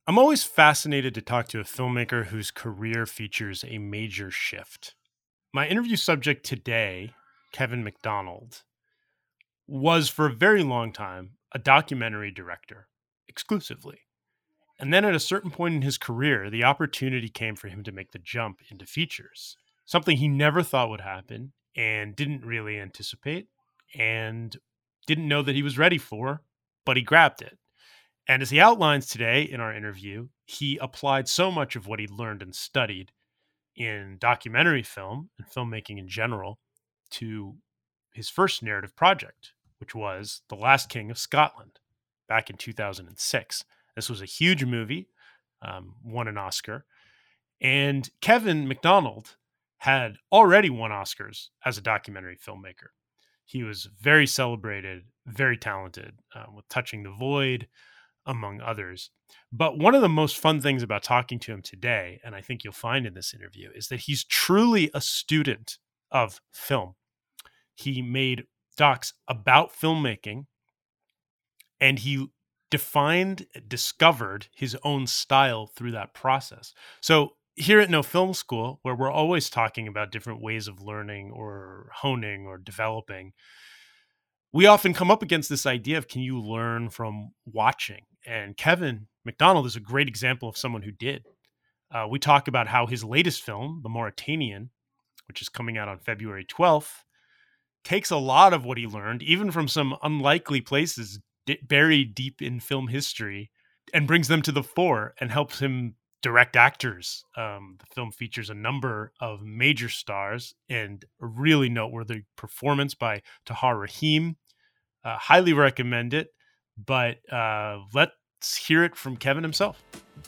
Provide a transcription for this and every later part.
I'm always fascinated to talk to a filmmaker whose career features a major shift. My interview subject today, Kevin McDonald, was for a very long time a documentary director exclusively. And then at a certain point in his career, the opportunity came for him to make the jump into features, something he never thought would happen and didn't really anticipate and didn't know that he was ready for, but he grabbed it. And as he outlines today in our interview, he applied so much of what he learned and studied in documentary film and filmmaking in general to his first narrative project, which was The Last King of Scotland back in 2006. This was a huge movie, won an Oscar. And Kevin McDonald had already won Oscars as a documentary filmmaker. He was very celebrated, very talented with Touching the Void, among others. But one of the most fun things about talking to him today, and I think you'll find in this interview, is that he's truly a student of film. He made docs about filmmaking, and he discovered his own style through that process. So here at No Film School, where we're always talking about different ways of learning or honing or developing, we often come up against this idea of, can you learn from watching? And Kevin McDonald is a great example of someone who did. We talk about how his latest film, The Mauritanian, which is coming out on February 12th, takes a lot of what he learned, even from some unlikely places buried deep in film history, and brings them to the fore and helps him direct actors. The film features a number of major stars and a really noteworthy performance by Tahar Rahim. Highly recommend it, but let's hear it from Kevin himself.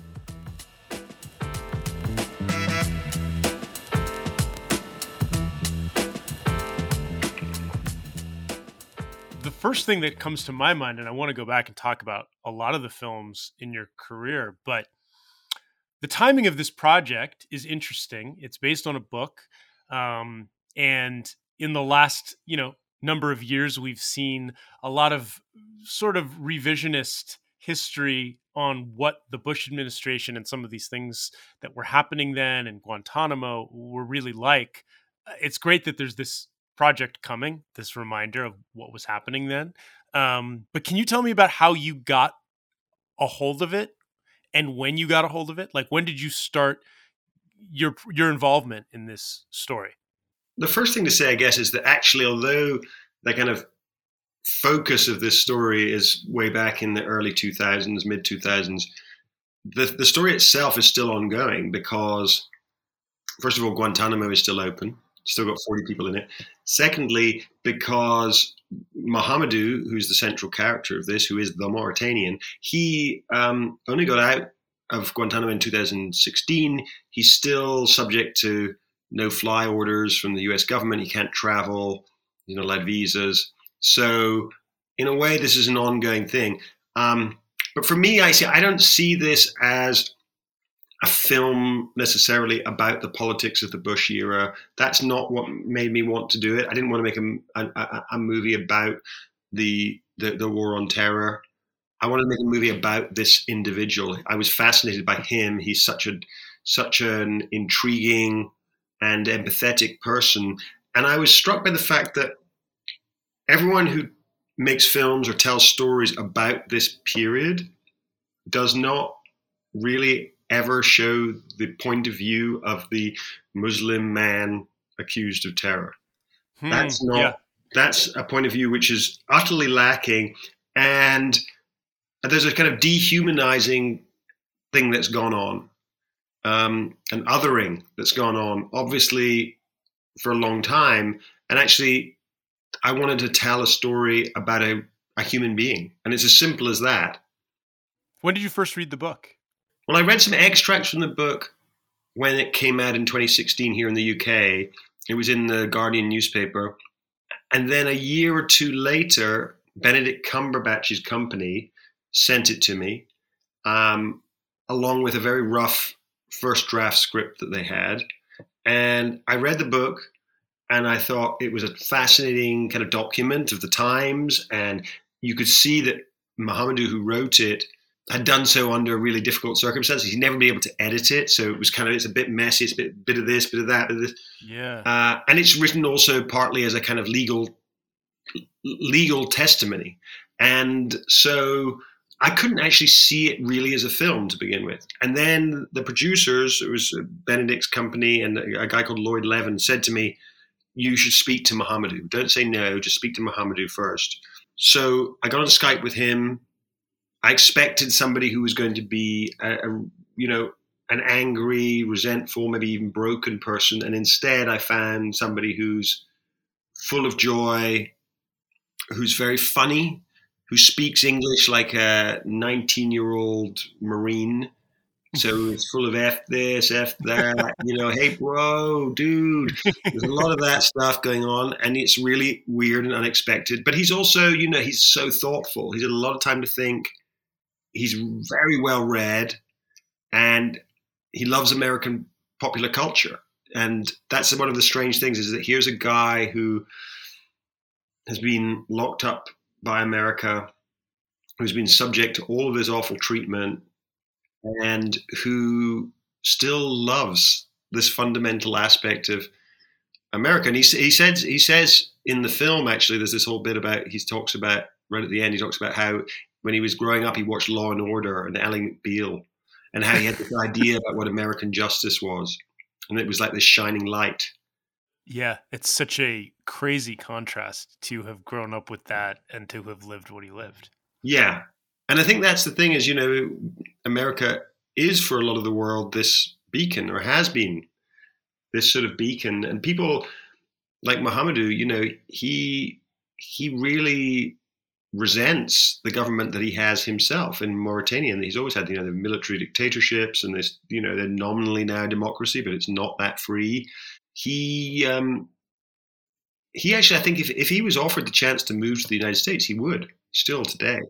The first thing that comes to my mind, and I want to go back and talk about a lot of the films in your career, but the timing of this project is interesting. It's based on a book. And in the last, number of years, we've seen a lot of sort of revisionist history on what the Bush administration and some of these things that were happening then and Guantanamo were really like. It's great that there's this project coming, this reminder of what was happening then. But can you tell me about how you got a hold of it and when you got a hold of it? Like, when did you start your involvement in this story? The first thing to say, I guess, is that actually, although the kind of focus of this story is way back in the early 2000s, mid 2000s, the story itself is still ongoing because, first of all, Guantanamo is still open. Still got 40 people in it. Secondly, because Mahamadou, who's the central character of this, who is the Mauritanian, he only got out of Guantanamo in 2016. He's still subject to no-fly orders from the US government. He can't travel. He's not allowed visas. So in a way, this is an ongoing thing. But for me, I don't see this as a film necessarily about the politics of the Bush era. That's not what made me want to do it. I didn't want to make a movie about the war on terror. I wanted to make a movie about this individual. I was fascinated by him. He's such an intriguing and empathetic person. And I was struck by the fact that everyone who makes films or tells stories about this period does not really ever show the point of view of the Muslim man accused of terror. That's a point of view which is utterly lacking. And there's a kind of dehumanizing thing that's gone on, an othering that's gone on, obviously, for a long time. And actually, I wanted to tell a story about a human being. And it's as simple as that. When did you first read the book? Well, I read some extracts from the book when it came out in 2016 here in the UK. It was in the Guardian newspaper. And then a year or two later, Benedict Cumberbatch's company sent it to me, along with a very rough first draft script that they had. And I read the book, and I thought it was a fascinating kind of document of the times. And you could see that Mahamadou, who wrote it, had done so under really difficult circumstances. He'd never been able to edit it, so it was it's a bit messy. It's a bit of this, bit of that, bit of this. Yeah. And it's written also partly as a kind of legal testimony. And so I couldn't actually see it really as a film to begin with. And then the producers, it was Benedict's company and a guy called Lloyd Levin, said to me, you should speak to Mohamedou. Don't say no, just speak to Mohamedou first. So I got on Skype with him. I expected somebody who was going to be an angry, resentful, maybe even broken person. And instead I found somebody who's full of joy, who's very funny, who speaks English like a 19-year-old Marine. So it's full of F this, F that, hey, bro, dude. There's a lot of that stuff going on, and it's really weird and unexpected. But he's also, he's so thoughtful. He's had a lot of time to think. He's very well read, and he loves American popular culture. And that's one of the strange things, is that here's a guy who has been locked up by America, who's been subject to all of this awful treatment, and who still loves this fundamental aspect of America. And he says in the film, actually, there's this whole bit about, he talks about, right at the end, he talks about how when he was growing up, he watched Law and Order and Ally McBeal, and how he had this idea about what American justice was. And it was like this shining light. Yeah, it's such a crazy contrast to have grown up with that and to have lived what he lived. Yeah. And I think that's the thing is, America is for a lot of the world this beacon, or has been this sort of beacon. And people like Mohamedou, he really resents the government that he has himself in Mauritania. And he's always had, the military dictatorships and this, they're nominally now democracy, but it's not that free. He actually, I think if he was offered the chance to move to the United States, he would still today.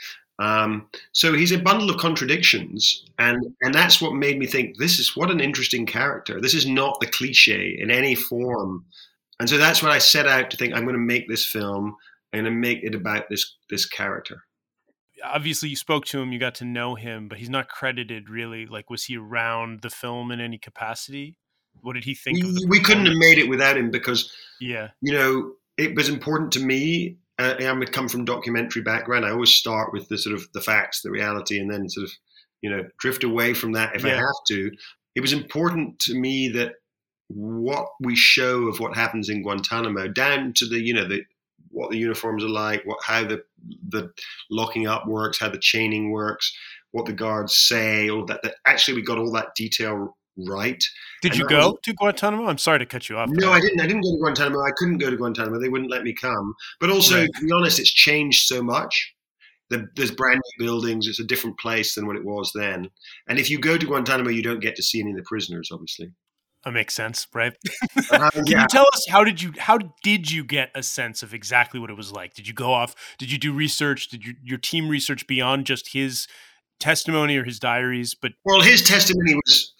So he's a bundle of contradictions, and that's what made me think, what an interesting character. This is not the cliche in any form. And so that's what I set out to think, I'm going to make this film. I'm going to make it about this character. Obviously, you spoke to him, you got to know him, but he's not credited really. Like, was he around the film in any capacity? What did he think of the We couldn't have made it without him, because, yeah, it was important to me. I come from documentary background. I always start with the sort of the facts, the reality, and then sort of, drift away from that if I have to. It was important to me that what we show of what happens in Guantanamo, down to the, what the uniforms are like, how the locking up works, how the chaining works, what the guards say, all that actually we got all that detail right. Did you go to Guantanamo? I'm sorry to cut you off. No, I didn't. I didn't go to Guantanamo. I couldn't go to Guantanamo. They wouldn't let me come. But also, right, to be honest, it's changed so much. There's brand new buildings. It's a different place than what it was then. And if you go to Guantanamo, you don't get to see any of the prisoners, obviously. That makes sense, right? Can you tell us, how did you get a sense of exactly what it was like? Did you go off? Did you do research? Did your team research beyond just his testimony or his diaries? But his testimony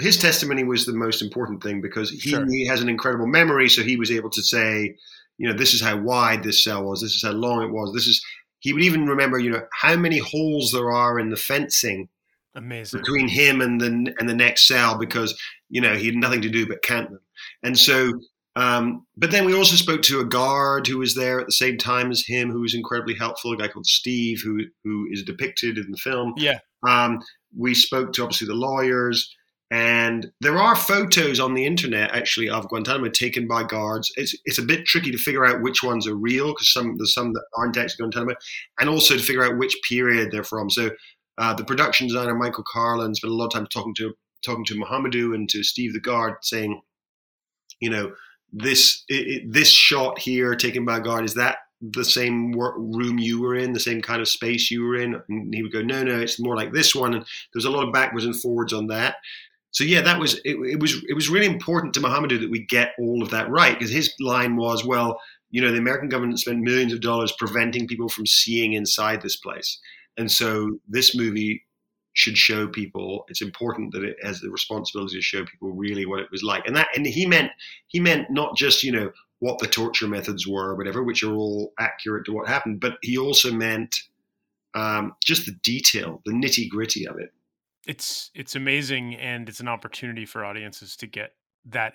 was the most important thing, because he has an incredible memory. So he was able to say, this is how wide this cell was. This is how long it was. He would even remember, how many holes there are in the fencing. Amazing. Between him and the next cell, because he had nothing to do but count them. And so, but then we also spoke to a guard who was there at the same time as him, who was incredibly helpful. A guy called Steve, who is depicted in the film. Yeah. We spoke to obviously the lawyers, and there are photos on the internet actually of Guantanamo taken by guards. It's a bit tricky to figure out which ones are real, because there's some that aren't actually Guantanamo, and also to figure out which period they're from. So. The production designer Michael Carlin spent a lot of time talking to Mohamedou and to Steve the guard, saying, this shot here taken by a guard, is that the same room you were in, the same kind of space you were in? And he would go, no, it's more like this one. And there's a lot of backwards and forwards on that. So yeah, that was it was really important to Mohamedou that we get all of that right, because his line was, well, the American government spent millions of dollars preventing people from seeing inside this place. And so this movie should show people, it's important that it has the responsibility to show people really what it was like. And he meant not just, what the torture methods were or whatever, which are all accurate to what happened, but he also meant just the detail, the nitty gritty of it. It's amazing, and it's an opportunity for audiences to get that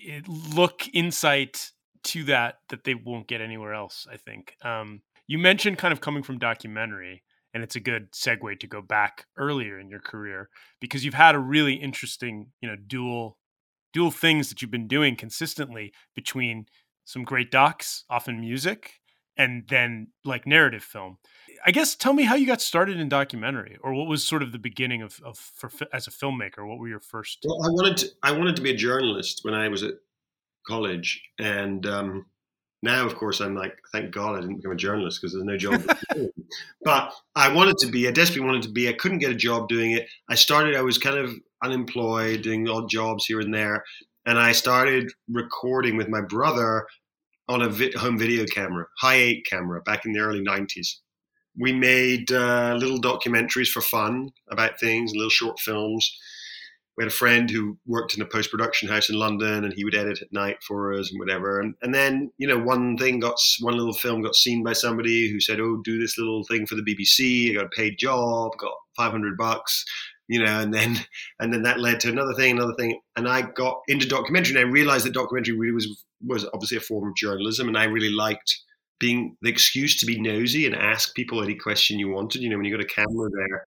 insight to that they won't get anywhere else, I think. You mentioned kind of coming from documentary, and it's a good segue to go back earlier in your career, because you've had a really interesting, dual things that you've been doing consistently, between some great docs, often music, and then like narrative film. I guess tell me how you got started in documentary, or what was sort of the beginning as a filmmaker. What were your first? Well, I wanted to be a journalist when I was at college, and now, of course, I'm like, thank God I didn't become a journalist, because there's no job. But I desperately wanted to be. I couldn't get a job doing it. I was kind of unemployed, doing odd jobs here and there, and I started recording with my brother on a home video camera, Hi8 camera, back in the early 90s. We made little documentaries for fun about things, little short films. We had a friend who worked in a post-production house in London, and he would edit at night for us and whatever. And then, one little film got seen by somebody who said, "Oh, do this little thing for the BBC." I got a paid job, got $500, and then that led to another thing. And I got into documentary, and I realized that documentary really was obviously a form of journalism, and I really liked being the excuse to be nosy and ask people any question you wanted. When you got a camera there,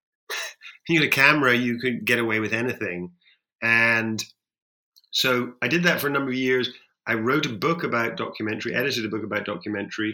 you could get away with anything. And so I did that for a number of years. I wrote a book about documentary, edited a book about documentary,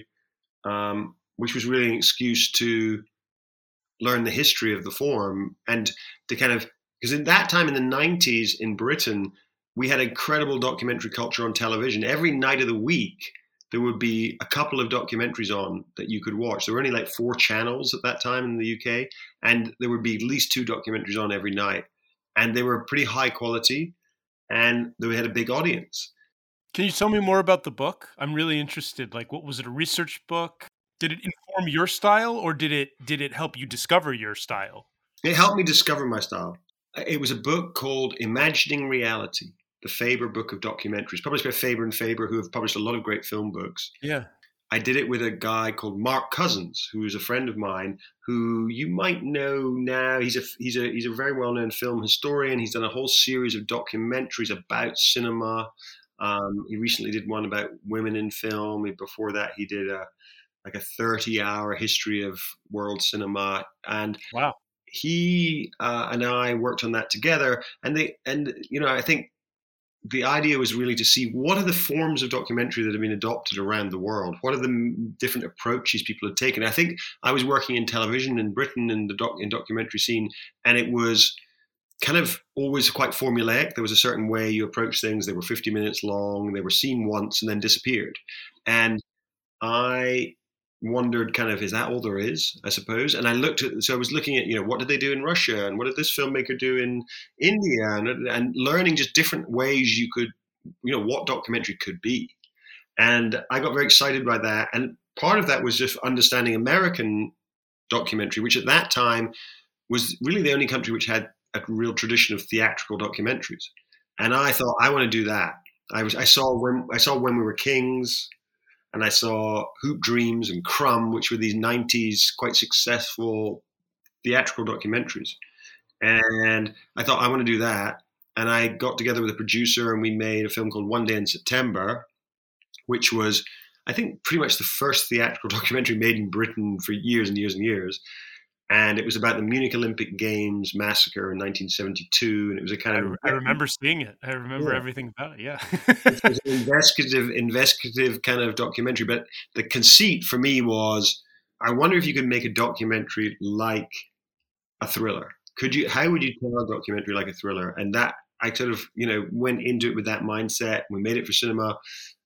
which was really an excuse to learn the history of the form, and to because in that time in the 90s in Britain, we had incredible documentary culture on television. Every night of the week, there would be a couple of documentaries on that you could watch. There were only like 4 channels at that time in the UK, and there would be at least 2 documentaries on every night. And they were pretty high quality, and they had a big audience. Can you tell me more about the book? I'm really interested. Like, what was it, a research book? Did it inform your style, or did it help you discover your style? It helped me discover my style. It was a book called Imagining Reality, the Faber Book of Documentaries, published by Faber and Faber, who have published a lot of great film books. Yeah. I did it with a guy called Mark Cousins, who is a friend of mine, who you might know now. He's a very well-known film historian. He's done a whole series of documentaries about cinema. He recently did one about women in film. Before that, he did a 30-hour history of world cinema. And wow, he and I worked on that together. And I think the idea was really to see what are the forms of documentary that have been adopted around the world. What are the different approaches people had taken? I think I was working in television in Britain in documentary scene, and it was kind of always quite formulaic. There was a certain way you approach things. They were 50 minutes long. They were seen once and then disappeared. And I wondered is that all there is, I suppose? And I was looking at, what did they do in Russia, and what did this filmmaker do in India, and learning just different ways you could, what documentary could be. And I got very excited by that. And part of that was just understanding American documentary, which at that time was really the only country which had a real tradition of theatrical documentaries. And I thought, I want to do that. I saw When We Were Kings, and I saw Hoop Dreams and Crumb, which were these 90s quite successful theatrical documentaries. And I thought, I want to do that. And I got together with a producer, and we made a film called One Day in September, which was, I think, pretty much the first theatrical documentary made in Britain for years and years and years. And it was about the Munich Olympic Games massacre in 1972. And it was a kind of... I remember seeing it. I remember everything about it, yeah. It was an investigative kind of documentary. But the conceit for me was, I wonder if you could make a documentary like a thriller. How would you tell a documentary like a thriller? And that, I sort of, went into it with that mindset. We made it for cinema,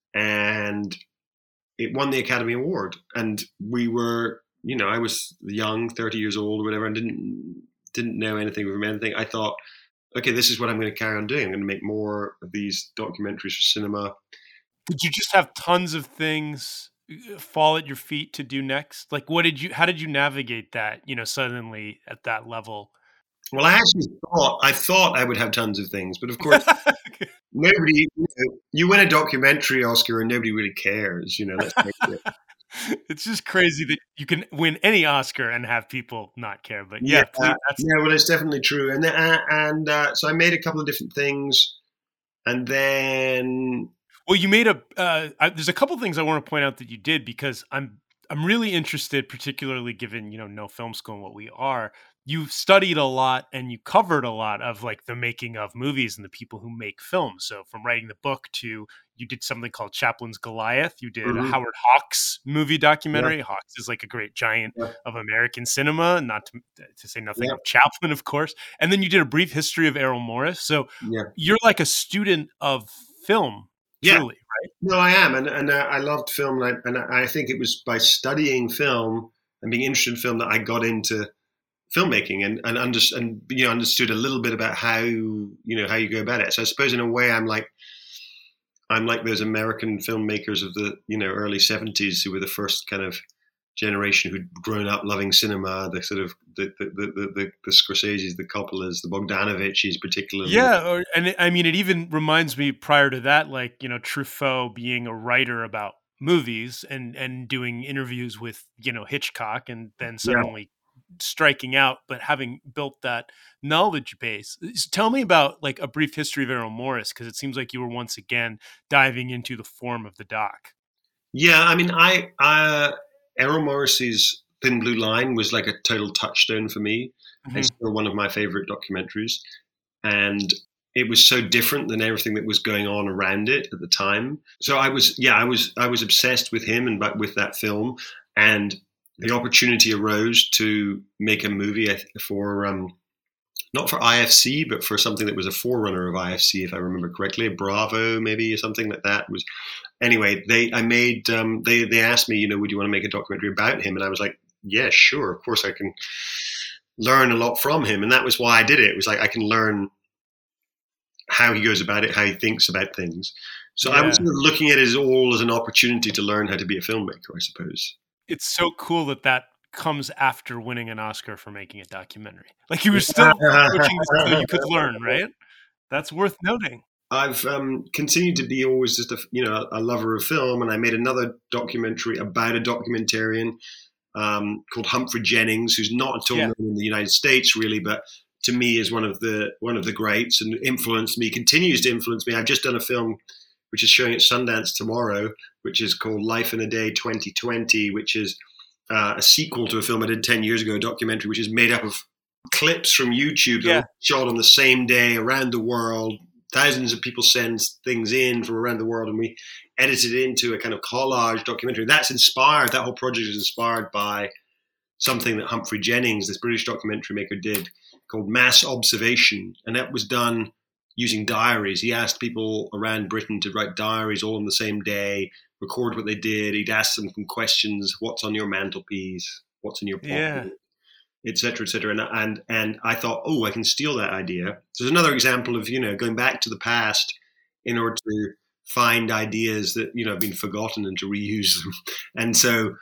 and it won the Academy Award. And we were... I was young, 30 years old or whatever, and didn't know anything from anything. I thought, okay, this is what I'm going to carry on doing. I'm going to make more of these documentaries for cinema. Did you just have tons of things fall at your feet to do next? Like, how did you navigate that, suddenly at that level? Well, I actually thought I would have tons of things, but of course, nobody, you win a documentary Oscar and nobody really cares, let's face it. It's just crazy that you can win any Oscar and have people not care. But Yeah, yeah, please. That's yeah. Well, it's definitely true. And so I made a couple of different things, and then well. You made a. There's a couple things I want to point out that you did because I'm really interested, particularly given no film school and what we are. You studied a lot and you covered a lot of like the making of movies and the people who make films. So from writing the book to you did something called Chaplin's Goliath. You did a mhm, Howard Hawks movie yeah, documentary. Hawks is like a great giant yeah, of American cinema, not to say nothing yeah, of Chaplin, of course. And then you did a brief history of Errol Morris. So yeah, you're like a student of film, yeah. truly. No, I am, and I loved film, and I think it was by studying film and being interested in film that I got into filmmaking and understood a little bit about how you go about it. So I suppose in a way I'm like those American filmmakers of the early '70s who were the first kind of generation who'd grown up loving cinema. The sort of the Scorseses, the Coppolas, the Bogdanoviches, particularly. Yeah, I mean, it even reminds me prior to that, like Truffaut being a writer about movies and doing interviews with Hitchcock, and then Yeah, suddenly striking out, but having built that knowledge base. Tell me about like a brief history of Errol Morris, because it seems like you were once again diving into the form of the doc. yeah. I mean, I Errol Morris's Thin Blue Line was like a total touchstone for me. It's Hmm. still one of my favorite documentaries, and it was so different than everything that was going on around it at the time. So I was obsessed with him and with that film, and the opportunity arose to make a movie for not for IFC, but for something that was a forerunner of IFC, if I remember correctly, Bravo maybe or something like that. Was anyway. They asked me, would you want to make a documentary about him? And I was like, yeah, sure, of course I can learn a lot from him, and that was why I did it. It was like I can learn how he goes about it, how he thinks about things. So I was Yeah. sort of looking at it all as an opportunity to learn how to be a filmmaker, I suppose. It's so cool that that comes after winning an Oscar for making a documentary. Like you were still approaching this so you could learn, right? That's worth noting. I've continued to be always just a lover of film, and I made another documentary about a documentarian called Humphrey Jennings, who's not at all Yeah. known in the United States really, but to me is one of the greats and influenced me, continues to influence me. I've just done a film which is showing at Sundance tomorrow, which is called Life in a Day 2020, which is a sequel to a film I did 10 years ago, a documentary which is made up of clips from YouTube that were Yeah. shot on the same day around the world. Thousands of people send things in from around the world, and we edited it into a kind of collage documentary. That whole project is inspired by something that Humphrey Jennings, this British documentary maker, did called Mass Observation. And that was done using diaries. He asked people around Britain to write diaries all on the same day, record what they did. He'd ask them some questions: what's on your mantelpiece? What's in your Yeah. pocket? Etc. Etc. And I thought, oh, I can steal that idea. So there's another example of going back to the past in order to find ideas that have been forgotten and to reuse them. And so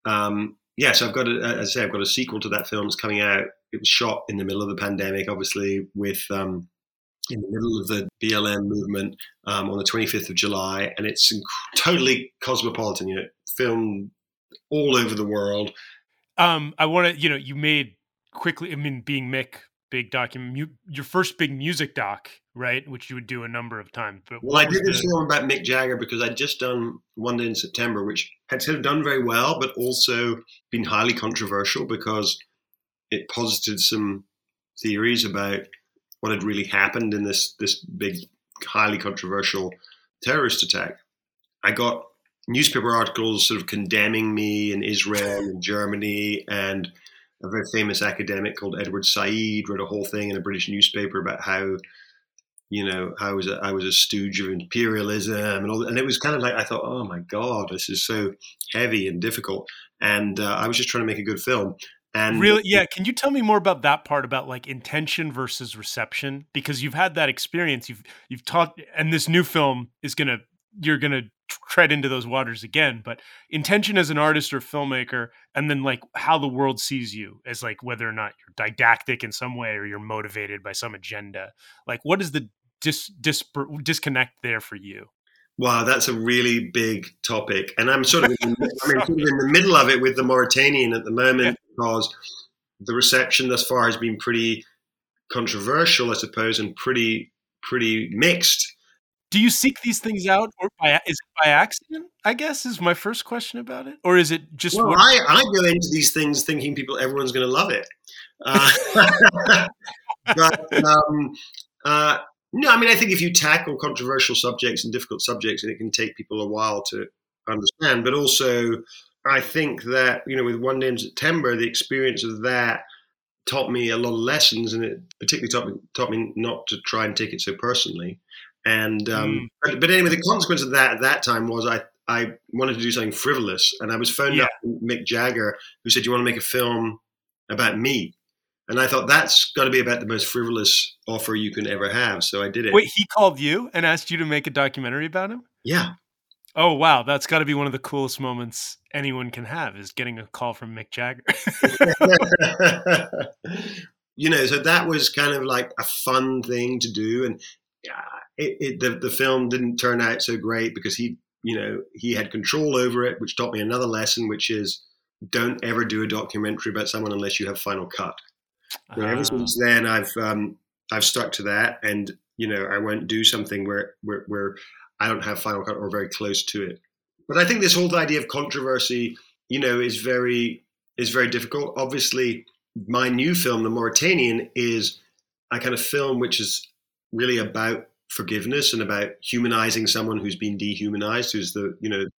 so I've got as I say, I've got a sequel to that film that's coming out. It was shot in the middle of the pandemic, obviously, with in the middle of the BLM movement on the 25th of July, and it's totally cosmopolitan. Filmed all over the world. I want to, you made quickly, I mean, being Mick, big document, your first big music doc, right? Which you would do a number of times. But Well, I what was did this the, film about Mick Jagger because I'd just done One Day in September, which had sort of done very well, but also been highly controversial because it posited some theories about what had really happened in this big, highly controversial terrorist attack. I got newspaper articles sort of condemning me in Israel and Germany, and a very famous academic called Edward Said wrote a whole thing in a British newspaper about how I was a stooge of imperialism and all, and it was kind of like I thought, oh my god, this is so heavy and difficult, and I was just trying to make a good film, and really, yeah. Can you tell me more about that part about like intention versus reception? Because you've had that experience, you've taught, and this new film is you're gonna tread into those waters again. But intention as an artist or filmmaker, and then like how the world sees you as like whether or not you're didactic in some way or you're motivated by some agenda. Like, what is the disconnect there for you? Wow, that's a really big topic, and I'm sort of in the middle of it with the Mauritanian at the moment, because the reception thus far has been pretty controversial, I suppose, and pretty mixed. Do you seek these things out, or is it by accident, I guess, is my first question about it? Or is it just Well, I go into these things thinking everyone's going to love it. But no, I mean, I think if you tackle controversial subjects and difficult subjects, and it can take people a while to understand, but also I think that, with One Day in September, the experience of that taught me a lot of lessons, and it particularly taught me not to try and take it so personally. And but anyway, the consequence of that at that time was I wanted to do something frivolous, and I was phoned up by Mick Jagger, who said, "You want to make a film about me?" And I thought, that's got to be about the most frivolous offer you can ever have. So I did it. Wait, he called you and asked you to make a documentary about him? Yeah. Oh, wow. That's got to be one of the coolest moments anyone can have, is getting a call from Mick Jagger. So that was kind of like a fun thing to do. And the film didn't turn out so great because he had control over it, which taught me another lesson, which is don't ever do a documentary about someone unless you have final cut. Ever since then, I've stuck to that, and I won't do something where I don't have final cut or very close to it. But I think this whole idea of controversy, is very difficult. Obviously, my new film, The Mauritanian, is a kind of film which is really about forgiveness and about humanizing someone who's been dehumanized, who's the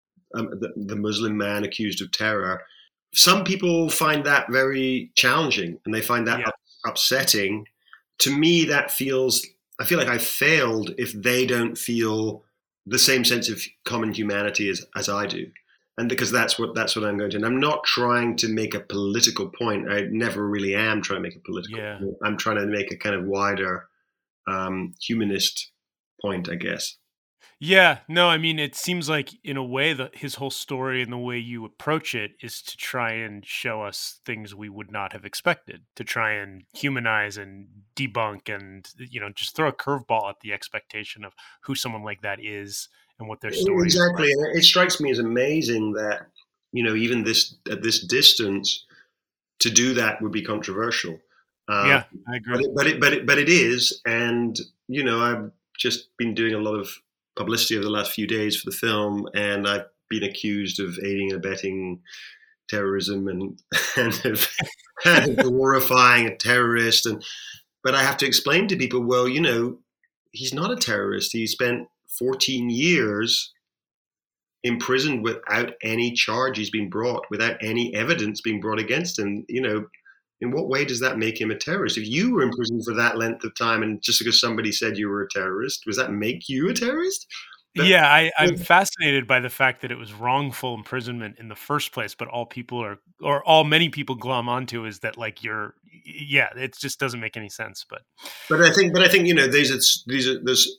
Muslim man accused of terror. Some people find that very challenging, and they find that upsetting. To me, I feel like I failed if they don't feel the same sense of common humanity as I do. And because that's what I'm going to. And I'm not trying to make a political point. I never really am trying to make a political point. I'm trying to make a kind of wider humanist point, I guess. Yeah, no, I mean, it seems like in a way that his whole story and the way you approach it is to try and show us things we would not have expected, to try and humanize and debunk and, just throw a curveball at the expectation of who someone like that is and what their story is. Exactly. And it strikes me as amazing that, even at this distance, to do that would be controversial. Yeah, I agree. But it is. And, I've just been doing a lot of publicity over the last few days for the film, and I've been accused of aiding and abetting terrorism and of glorifying a terrorist. But I have to explain to people, well, he's not a terrorist. He spent 14 years imprisoned without any charges being brought, without any evidence being brought against him. In what way does that make him a terrorist? If you were in prison for that length of time, and just because somebody said you were a terrorist, does that make you a terrorist? I'm fascinated by the fact that it was wrongful imprisonment in the first place, but many people glom onto is that it just doesn't make any sense. But I think there's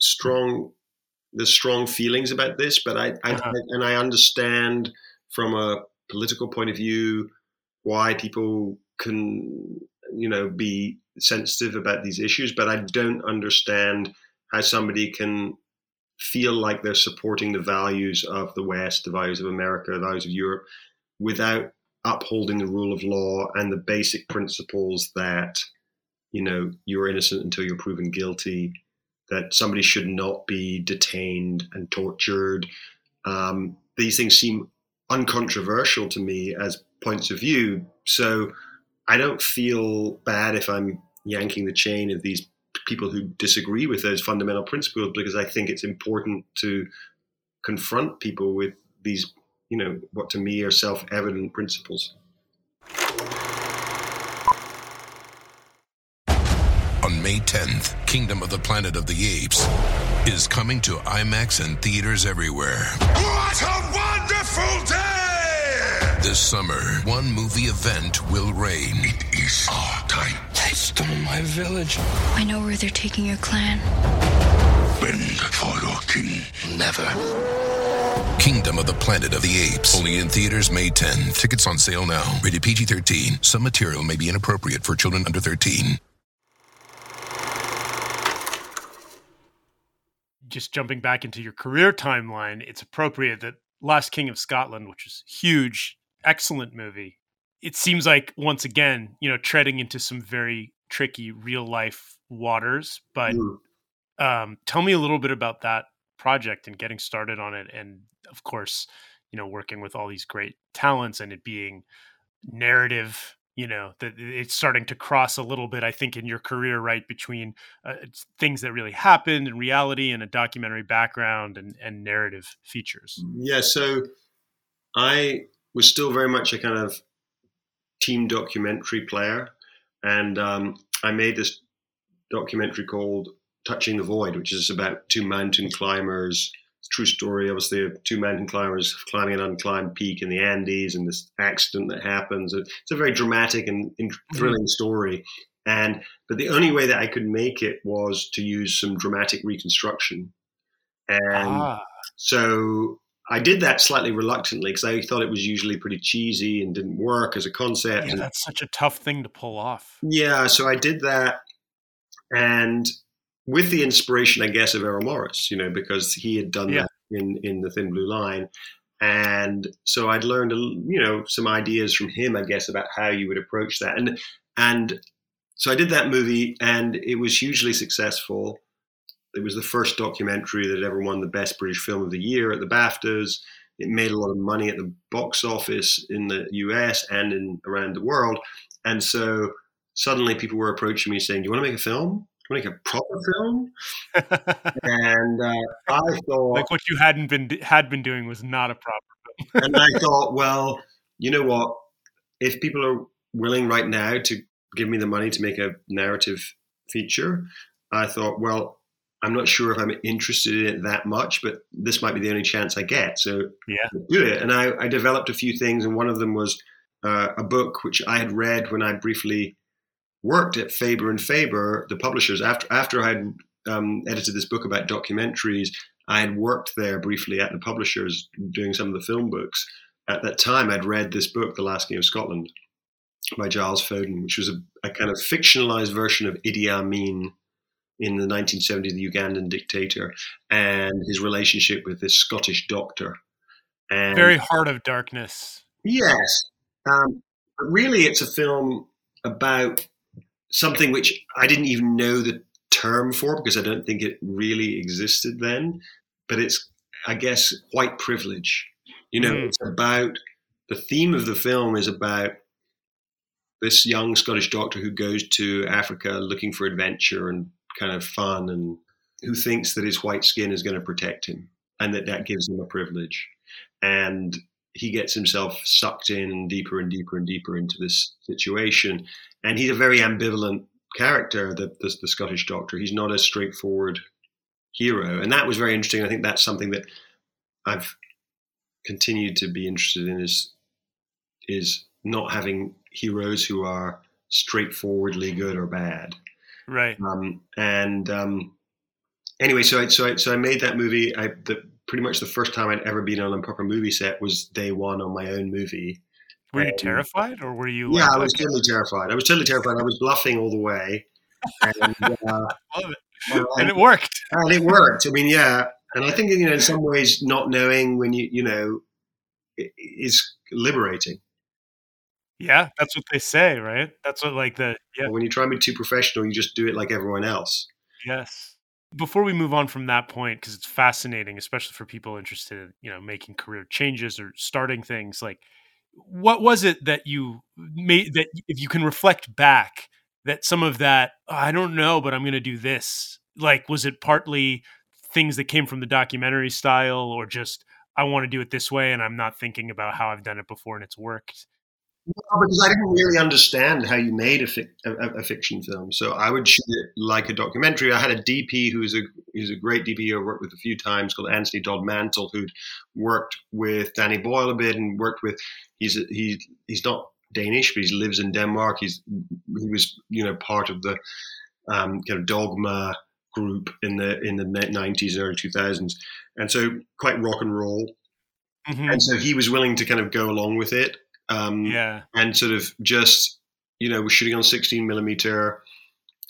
strong feelings about this, but I understand from a political point of view why people can be sensitive about these issues, but I don't understand how somebody can feel like they're supporting the values of the West, the values of America, the values of Europe, without upholding the rule of law and the basic principles that you're innocent until you're proven guilty, that somebody should not be detained and tortured. These things seem uncontroversial to me as points of view, so I don't feel bad if I'm yanking the chain of these people who disagree with those fundamental principles, because I think it's important to confront people with these, what to me are self-evident principles. On May 10th, Kingdom of the Planet of the Apes is coming to IMAX and theaters everywhere. What a wonderful day! This summer, one movie event will reign. It is our time. They stole my village. I know where they're taking your clan. Bend for your king. Never. Kingdom of the Planet of the Apes. Only in theaters May 10. Tickets on sale now. Rated PG-13. Some material may be inappropriate for children under 13. just jumping back into your career timeline, it's appropriate that Last King of Scotland, which is huge, excellent movie. It seems like, once again, treading into some very tricky real life waters. But tell me a little bit about that project and getting started on it. And of course, working with all these great talents and it being narrative, that it's starting to cross a little bit, I think, in your career, right, between things that really happened in reality and a documentary background and narrative features. Yeah, so I was still very much a kind of team documentary player, and I made this documentary called Touching the Void, which is about two mountain climbers. It's a true story, obviously, of two mountain climbers climbing an unclimbed peak in the Andes and this accident that happens. It's a very dramatic and thrilling story. But the only way that I could make it was to use some dramatic reconstruction. And so I did that slightly reluctantly because I thought it was usually pretty cheesy and didn't work as a concept. Yeah, that's such a tough thing to pull off. Yeah, so I did that. And with the inspiration, I guess, of Errol Morris, because he had done that in The Thin Blue Line. And so I'd learned, some ideas from him, I guess, about how you would approach that. And so I did that movie, and it was hugely successful. It was the first documentary that ever won the Best British Film of the Year at the BAFTAs. It made a lot of money at the box office in the US and around the world. And so suddenly people were approaching me saying, "Do you want to make a film? Do you want to make a proper film?" And I thought, like, what you had been doing was not a proper film. And I thought, well, you know what? If people are willing right now to give me the money to make a narrative feature, I thought, well, I'm not sure if I'm interested in it that much, but this might be the only chance I get. So do it. And I developed a few things, and one of them was a book which I had read when I briefly worked at Faber and Faber, the publishers. After I had edited this book about documentaries, I had worked there briefly at the publishers doing some of the film books. At that time, I'd read this book, The Last King of Scotland, by Giles Foden, which was a kind of fictionalized version of Idi Amin in the 1970s, the Ugandan dictator, and his relationship with this Scottish doctor. And very Heart of Darkness. Yes. But really, it's a film about something which I didn't even know the term for because I don't think it really existed then. But it's, I guess, white privilege. It's about, the theme of the film is about this young Scottish doctor who goes to Africa looking for adventure and kind of fun, and who thinks that his white skin is going to protect him and that gives him a privilege. And he gets himself sucked in deeper and deeper and deeper into this situation. And he's a very ambivalent character, the Scottish doctor. He's not a straightforward hero. And that was very interesting. I think that's something that I've continued to be interested in is not having heroes who are straightforwardly good or bad. Right. Anyway, so I made that movie. Pretty much the first time I'd ever been on a proper movie set was day one on my own movie. Were you terrified, or were you? Yeah, I was totally terrified. I was bluffing all the way. And, love it. And it worked. And it worked. I mean, yeah. And I think, in some ways, not knowing when is liberating. Yeah, that's what they say, right? That's what When you try and be too professional, you just do it like everyone else. Yes. Before we move on from that point, because it's fascinating, especially for people interested in, making career changes or starting things, like, what was it that you made, that if you can reflect back, that some of that, I don't know, but I'm going to do this. Like, was it partly things that came from the documentary style, or just, I want to do it this way and I'm not thinking about how I've done it before and it's worked? Well, because I didn't really understand how you made a fiction film, so I would shoot it like a documentary. I had a DP who's a great DP I've worked with a few times, called Anthony Dodd Mantle, who'd worked with Danny Boyle a bit and worked with. He's not Danish, but he lives in Denmark. He was part of the kind of Dogma group in the 90s, early 2000s, and so quite rock and roll. Mm-hmm. And so he was willing to kind of go along with it. And sort of just, we're shooting on 16 millimeter.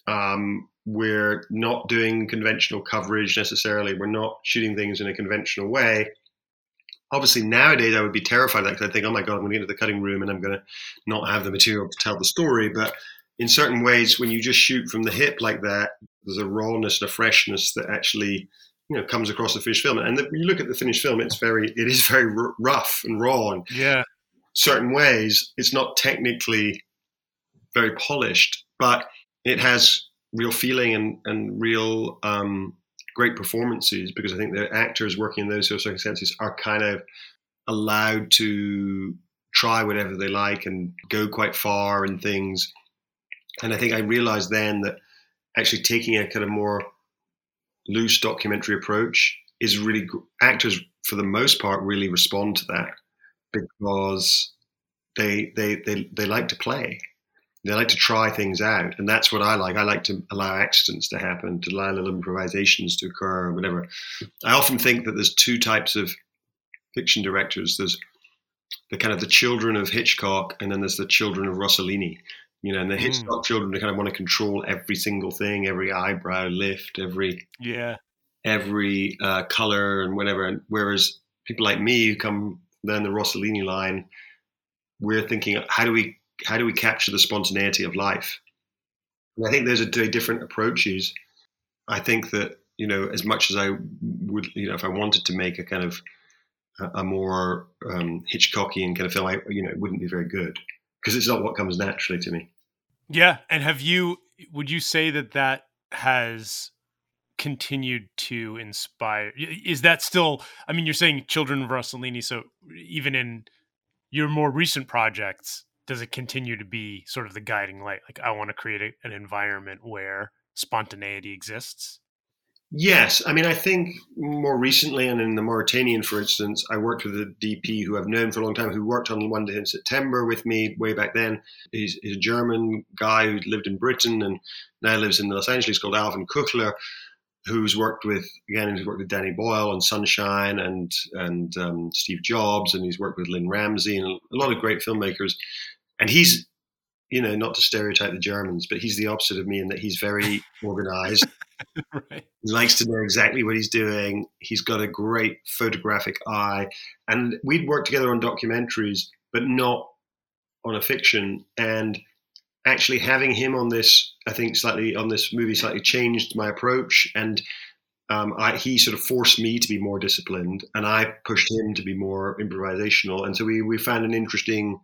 We're not doing conventional coverage necessarily. We're not shooting things in a conventional way. Obviously, nowadays I would be terrified of that because I think, oh my God, I'm going to get into the cutting room and I'm going to not have the material to tell the story. But in certain ways, when you just shoot from the hip like that, there's a rawness and a freshness that actually, comes across the finished film. And when you look at the finished film, it is very rough and raw. And certain ways, it's not technically very polished, but it has real feeling and real great performances, because I think the actors working in those sort of circumstances are kind of allowed to try whatever they like and go quite far and things. And I think I realized then that actually taking a kind of more loose documentary approach is really, actors for the most part really respond to that, because they like to play. They like to try things out, and that's what I like. I like to allow accidents to happen, to allow little improvisations to occur, or whatever. I often think that there's two types of fiction directors. There's the kind of the children of Hitchcock, and then there's the children of Rossellini. And the Hitchcock children, they kind of want to control every single thing, every eyebrow lift, every color and whatever. And whereas people like me who come down the Rossellini line, we're thinking, how do we capture the spontaneity of life? And I think those are two different approaches. I think that, as much as I would, if I wanted to make a kind of a more Hitchcockian kind of film, it wouldn't be very good, because it's not what comes naturally to me. Yeah. And would you say that has continued to inspire? Is that still, you're saying children of Rossellini, so even in your more recent projects, does it continue to be sort of the guiding light? Like, I want to create an environment where spontaneity exists? Yes. I think more recently, and in the Mauritanian, for instance, I worked with a DP who I've known for a long time, who worked on One Day in September with me way back then. He's a German guy who lived in Britain and now lives in Los Angeles, called Alvin Kuchler, who's worked with Danny Boyle on Sunshine and Steve Jobs, and he's worked with Lynn Ramsey and a lot of great filmmakers. And he's, not to stereotype the Germans, but he's the opposite of me in that he's very organized. Right. He likes to know exactly what he's doing. He's got a great photographic eye. And we'd worked together on documentaries, but not on a fiction. And actually having him on this, I think on this movie slightly changed my approach. And he sort of forced me to be more disciplined, and I pushed him to be more improvisational. And so we found an interesting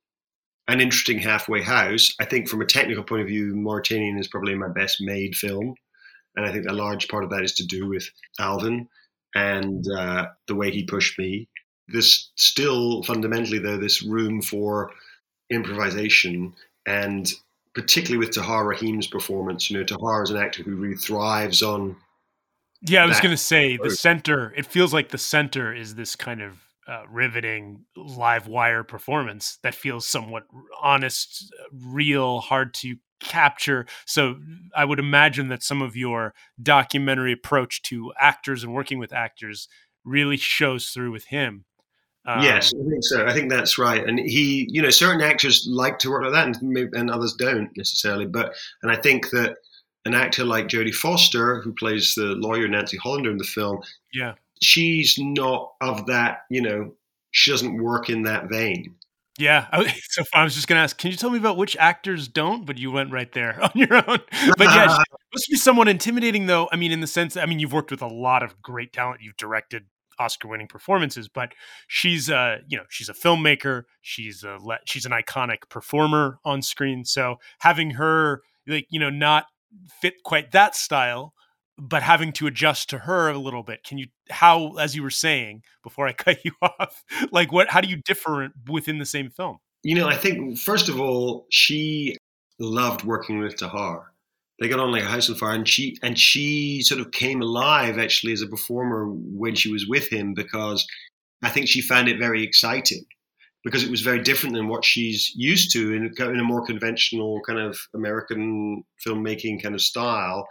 halfway house. I think from a technical point of view, Mauritanian is probably my best made film. And I think a large part of that is to do with Alvin and the way he pushed me. There's still fundamentally, though, this room for improvisation, and particularly with Tahar Rahim's performance. Tahar is an actor who really thrives on. Yeah, I was going to say the center. It feels like the center is this kind of riveting live wire performance that feels somewhat honest, real, hard to capture. So I would imagine that some of your documentary approach to actors and working with actors really shows through with him. Yes, I think so. I think that's right. And he, certain actors like to work like that, and others don't necessarily. And I think that an actor like Jodie Foster, who plays the lawyer Nancy Hollander in the film, she's not of that. She doesn't work in that vein. Yeah. So I was just going to ask, can you tell me about which actors don't? But you went right there on your own. But yeah, she must be somewhat intimidating, though. In the sense, you've worked with a lot of great talent. You've directed Oscar-winning performances, but she's she's a filmmaker. She's an iconic performer on screen. So having her, not fit quite that style, but having to adjust to her a little bit. How, as you were saying before I cut you off, how do you differ within the same film? I think, first of all, she loved working with Tahar. They got on like a house on fire, and she sort of came alive actually as a performer when she was with him, because I think she found it very exciting, because it was very different than what she's used to in a more conventional kind of American filmmaking kind of style.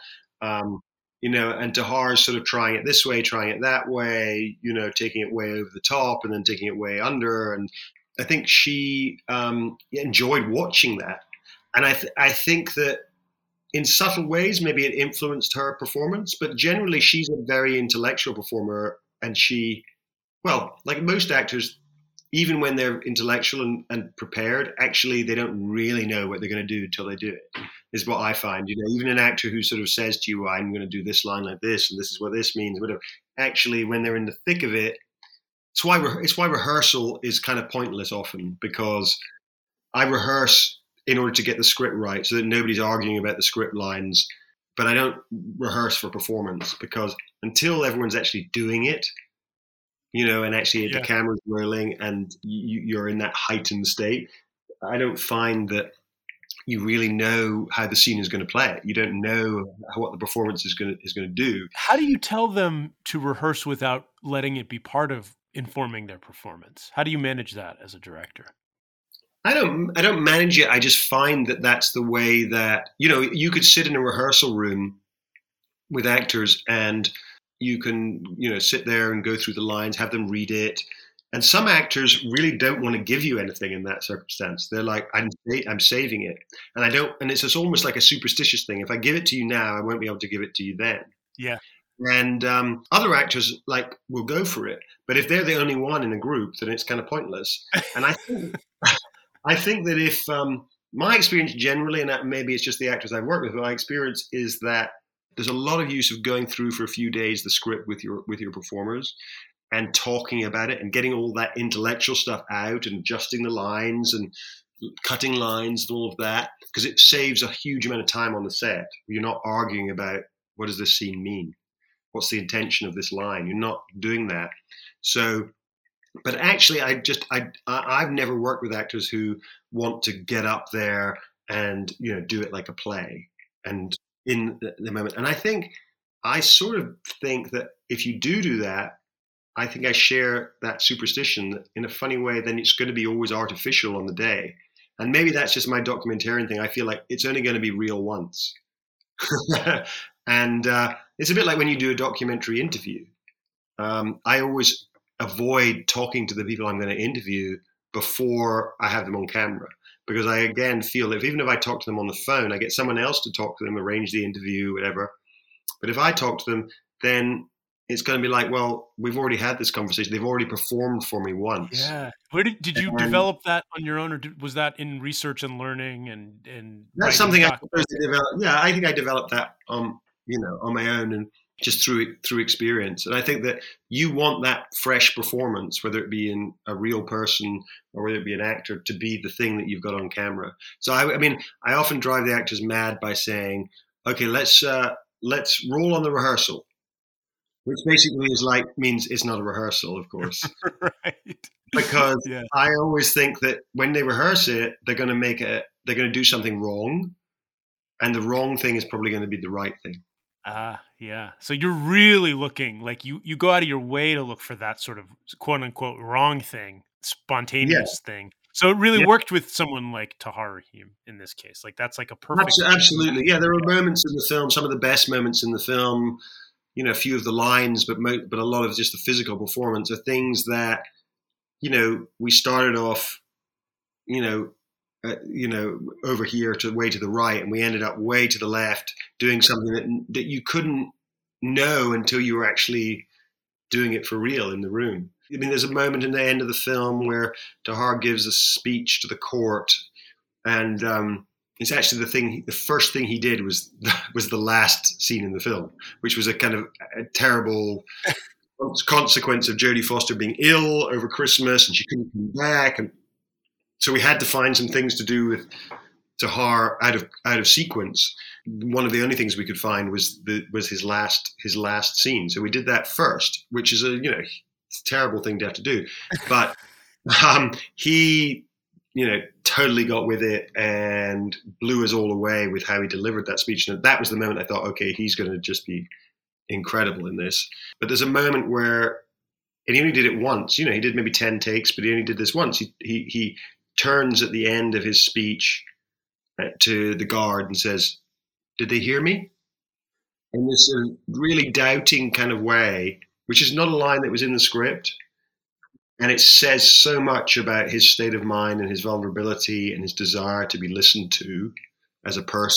And Tahar is sort of trying it this way, trying it that way, taking it way over the top and then taking it way under. And I think she enjoyed watching that. And I think that in subtle ways, maybe it influenced her performance, but generally she's a very intellectual performer, and well, like most actors, even when they're intellectual and prepared, actually they don't really know what they're going to do until they do it, is what I find. Even an actor who sort of says to you, I'm going to do this line like this, and this is what this means, whatever. Actually, when they're in the thick of it, it's why rehearsal is kind of pointless often, because I rehearse in order to get the script right so that nobody's arguing about the script lines, but I don't rehearse for performance, because until everyone's actually doing it, and actually the camera's rolling and you're in that heightened state, I don't find that you really know how the scene is going to play. You don't know what the performance is going to do. How do you tell them to rehearse without letting it be part of informing their performance? How do you manage that as a director? I don't manage it. I just find that that's the way that, you could sit in a rehearsal room with actors and you can, sit there and go through the lines, have them read it. And some actors really don't want to give you anything in that circumstance. They're like, I'm saving it. And it's just almost like a superstitious thing. If I give it to you now, I won't be able to give it to you then. Yeah. And other actors will go for it. But if they're the only one in a group, then it's kind of pointless. And I think that if my experience generally, and maybe it's just the actors I've worked with, but my experience is that there's a lot of use of going through for a few days the script with your performers and talking about it and getting all that intellectual stuff out and adjusting the lines and cutting lines and all of that, because it saves a huge amount of time on the set. You're not arguing about what does this scene mean? What's the intention of this line? You're not doing that. So, but actually, I've never worked with actors who want to get up there and do it like a play and in the moment. And I sort of think that if you do that, I think I share that superstition that in a funny way, then it's going to be always artificial on the day. And maybe that's just my documentarian thing. I feel like it's only going to be real once. And it's a bit like when you do a documentary interview. I always avoid talking to the people I'm going to interview before I have them on camera, because I, again, feel that even if I talk to them on the phone, I get someone else to talk to them, arrange the interview, whatever. But if I talk to them, then it's going to be like, well, we've already had this conversation. They've already performed for me once. Yeah. Where did you develop that on your own, or was that in research and learning and that's something I suppose to develop? Yeah, I think I developed that on my own and just through experience. And I think that you want that fresh performance, whether it be in a real person or whether it be an actor, to be the thing that you've got on camera. So I often drive the actors mad by saying, okay, let's roll on the rehearsal. Which basically means it's not a rehearsal, of course. Right. Because I always think that when they rehearse it, they're going to do something wrong. And the wrong thing is probably going to be the right thing. Yeah. So you're really looking, like you go out of your way to look for that sort of quote unquote wrong thing, spontaneous thing. So it really worked with someone like Tahar Rahim in this case. Like that's like a perfect. Absolutely. Yeah. There are moments in the film, some of the best moments in the film, a few of the lines, but a lot of just the physical performance are things that, we started off, over here way to the right, and we ended up way to the left doing something that you couldn't know until you were actually doing it for real in the room. I mean, there's a moment in the end of the film where Tahar gives a speech to the court, and it's actually the first thing he did was the last scene in the film, which was a kind of a terrible consequence of Jodie Foster being ill over Christmas and she couldn't come back, and so we had to find some things to do with Tahar out of sequence. One of the only things we could find was his last scene. So we did that first, which is a terrible thing to have to do, but he totally got with it and blew us all away with how he delivered that speech. And that was the moment I thought, okay, he's going to just be incredible in this. But there's a moment where, and he only did it once, he did maybe 10 takes, but he only did this once. He turns at the end of his speech to the guard and says, "Did they hear me?" In this really doubting kind of way, which is not a line that was in the script. And it says so much about his state of mind and his vulnerability and his desire to be listened to as a person.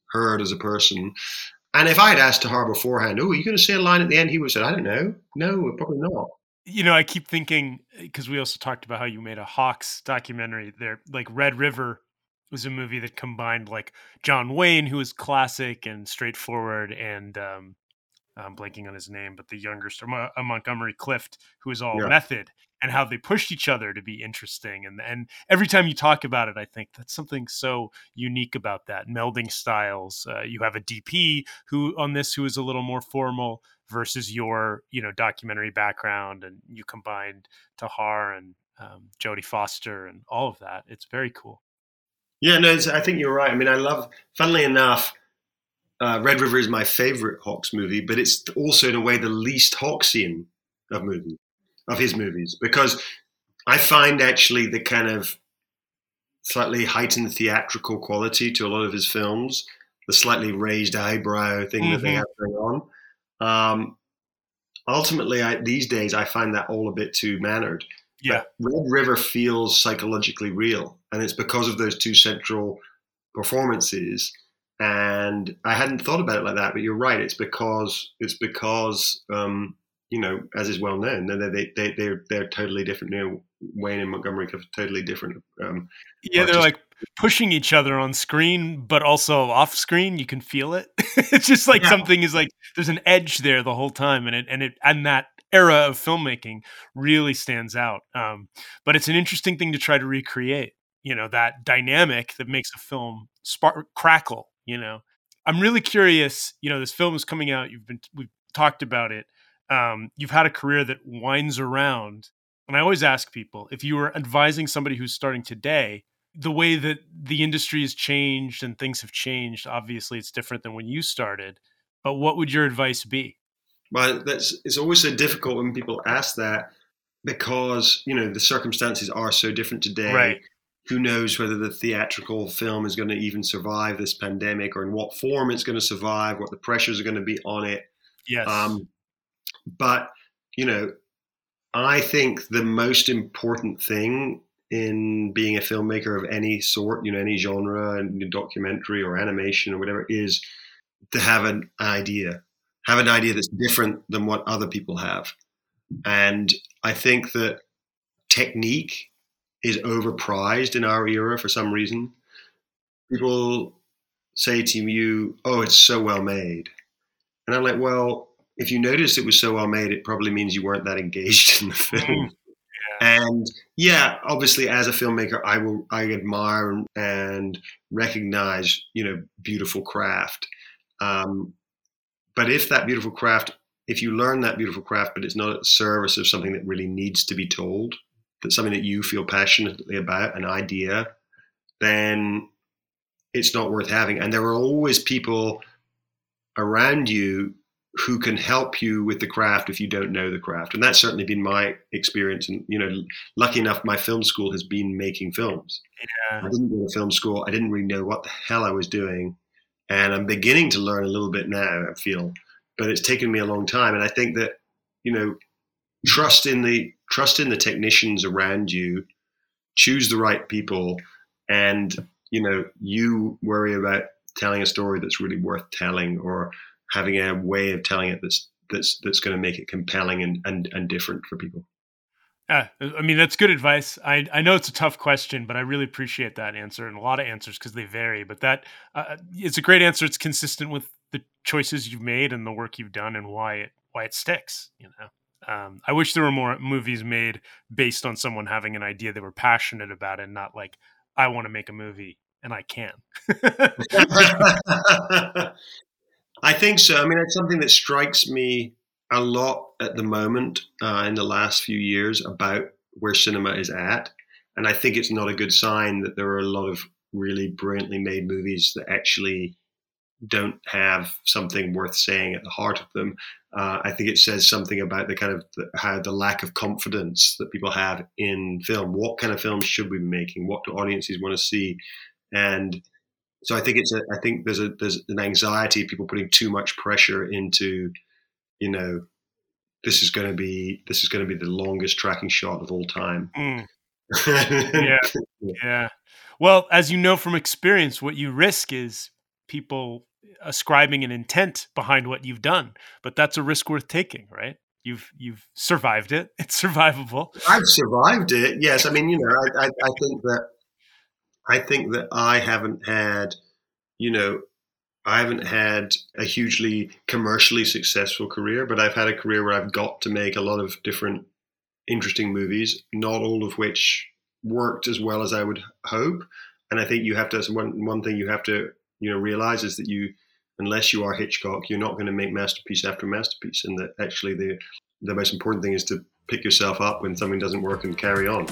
Hurd as a person. And if I had asked Tahar beforehand, "Oh, are you going to say a line at the end?" he would have said, "I don't know. No, probably not." I keep thinking, because we also talked about how you made a Hawks documentary there, like Red River was a movie that combined like John Wayne, who was classic and straightforward, and I'm blanking on his name, but the younger star, Montgomery Clift, who is all Yeah. method, and how they pushed each other to be interesting. And every time you talk about it, I think that's something so unique about that, melding styles. You have a DP who is a little more formal versus your, documentary background, and you combined Tahar and Jodie Foster and all of that. It's very cool. Yeah, no, I think you're right. I mean, funnily enough, Red River is my favorite Hawks movie, but it's also in a way the least Hawksian of his movies, because I find actually the kind of slightly heightened theatrical quality to a lot of his films, the slightly raised eyebrow thing that they have going on. Ultimately, these days, I find that all a bit too mannered. Yeah. But Red River feels psychologically real, and it's because of those two central performances. And I hadn't thought about it like that, but you're right. It's because as is well known, they're totally different. Wayne and Montgomery are totally different. They're like pushing each other on screen, but also off screen. You can feel it. It's just like something is like there's an edge there the whole time, and that era of filmmaking really stands out. But it's an interesting thing to try to recreate. That dynamic that makes a film crackle. I'm really curious. This film is coming out. We've talked about it. You've had a career that winds around, and I always ask people, if you were advising somebody who's starting today, the way that the industry has changed and things have changed, obviously it's different than when you started, but what would your advice be? Well, it's always so difficult when people ask that, because the circumstances are so different today. Right. Who knows whether the theatrical film is going to even survive this pandemic, or in what form it's going to survive, what the pressures are going to be on it. Yes. But, I think the most important thing in being a filmmaker of any sort, any genre, and documentary or animation or whatever, is to have an idea that's different than what other people have. And I think that technique is overprized in our era for some reason. People say to you, "Oh, it's so well made." And I'm like, well, if you noticed it was so well made, it probably means you weren't that engaged in the film. And obviously as a filmmaker, I admire and recognize, beautiful craft. But if you learn that beautiful craft, but it's not at the service of something that really needs to be told, that's something that you feel passionately about, an idea, then it's not worth having. And there are always people around you who can help you with the craft if you don't know the craft. And that's certainly been my experience. And, lucky enough, my film school has been making films. Yeah. I didn't go to film school. I didn't really know what the hell I was doing. And I'm beginning to learn a little bit now, I feel. But it's taken me a long time. And I think that, trust in the technicians around you, choose the right people, and, you worry about telling a story that's really worth telling, or having a way of telling it that's going to make it compelling and different for people. I mean, that's good advice. I know it's a tough question, but I really appreciate that answer, and a lot of answers, because they vary. But that it's a great answer. It's consistent with the choices you've made and the work you've done, and why it sticks. I wish there were more movies made based on someone having an idea they were passionate about, and not like, I want to make a movie and I can. I think so. I mean, it's something that strikes me a lot at the moment in the last few years about where cinema is at. And I think it's not a good sign that there are a lot of really brilliantly made movies that actually don't have something worth saying at the heart of them. I think it says something about the kind of how the lack of confidence that people have in film. What kind of films should we be making? What do audiences want to see? And so I think there's an anxiety of people putting too much pressure into, this is going to be the longest tracking shot of all time. Yeah. Well, as you know from experience, what you risk is people ascribing an intent behind what you've done, but that's a risk worth taking, right? You've survived it. It's survivable. I've survived it. Yes. I mean, I think that I haven't had, I haven't had a hugely commercially successful career, but I've had a career where I've got to make a lot of different interesting movies, not all of which worked as well as I would hope. And I think you have to, one thing you have to, realize is that unless you are Hitchcock, you're not going to make masterpiece after masterpiece. And that actually the most important thing is to pick yourself up when something doesn't work and carry on.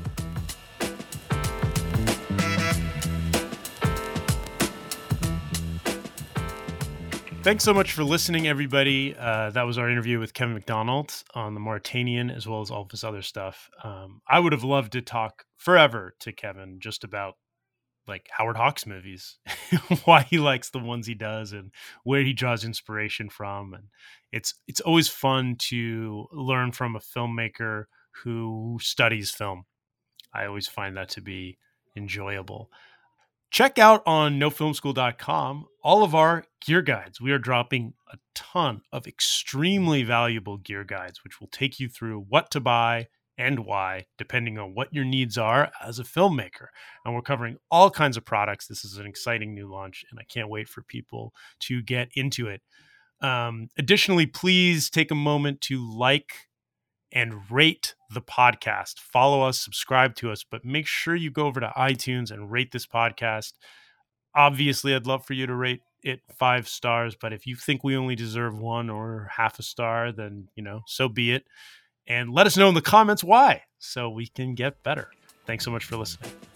Thanks so much for listening, everybody. That was our interview with Kevin Macdonald on the Mauritanian, as well as all of his other stuff. I would have loved to talk forever to Kevin just about like Howard Hawks movies, why he likes the ones he does and where he draws inspiration from. And it's always fun to learn from a filmmaker who studies film. I always find that to be enjoyable. Check out on nofilmschool.com all of our gear guides. We are dropping a ton of extremely valuable gear guides, which will take you through what to buy and why, depending on what your needs are as a filmmaker. And we're covering all kinds of products. This is an exciting new launch, and I can't wait for people to get into it. Additionally, please take a moment to like and rate the podcast. Follow us, subscribe to us, but make sure you go over to iTunes and rate this podcast. Obviously, I'd love for you to rate it 5 stars, but if you think we only deserve 1 or half a star, then, so be it. And let us know in the comments why, so we can get better. Thanks so much for listening.